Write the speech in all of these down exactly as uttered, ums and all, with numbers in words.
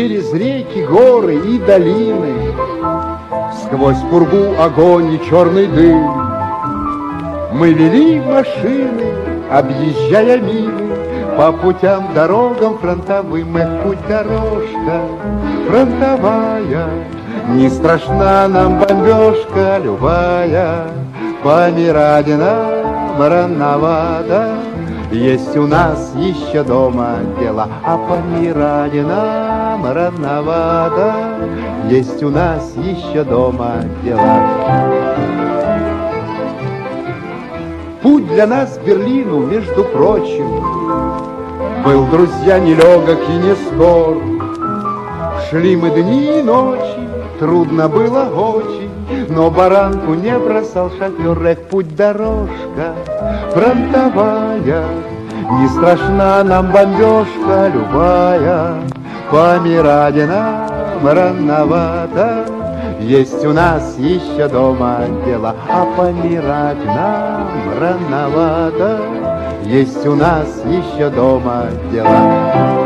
через реки, горы и долины, сквозь пургу, огонь и черный дым. Мы вели машины, объезжая мины, по путям, дорогам фронтовым. Эх, путь-дорожка фронтовая, не страшна нам бомбежка любая. Помирать нам рановато, есть у нас еще дома дела. А помирать нам рановато, есть у нас еще дома дела. Путь для нас к Берлину, между прочим, был, друзья, нелегок и не скор. Шли мы дни и ночи, трудно было очень, но баранку не бросал шофер. Эх, путь-дорожка фронтовая, не страшна нам бомбежка любая. Помирать нам рановато, есть у нас еще дома дела. А помирать нам рановато, есть у нас еще дома дела.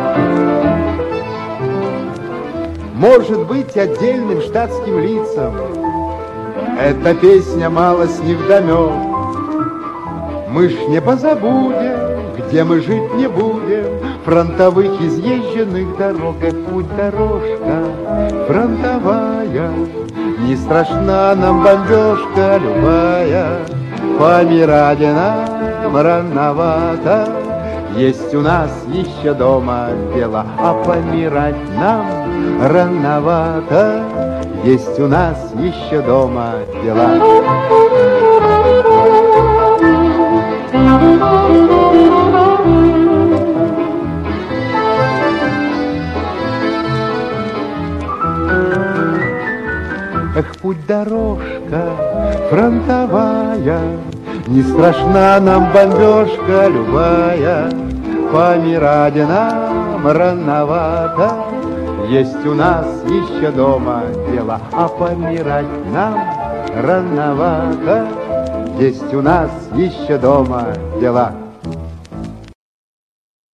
Может быть, отдельным штатским лицам эта песня малость невдомек. Мы ж не позабудем, где мы жить не будем, фронтовых изъезженных дорог. Эх, путь-дорожка фронтовая, не страшна нам бомбежка любая. Помирать нам рановато, есть у нас еще дома дела. А помирать нам рановато, есть у нас еще дома дела. Эх, путь-дорожка фронтовая, не страшна нам бомбежка любая. Помирать нам рановато, есть у нас еще дома дела. А помирать нам рановато, есть у нас еще дома дела.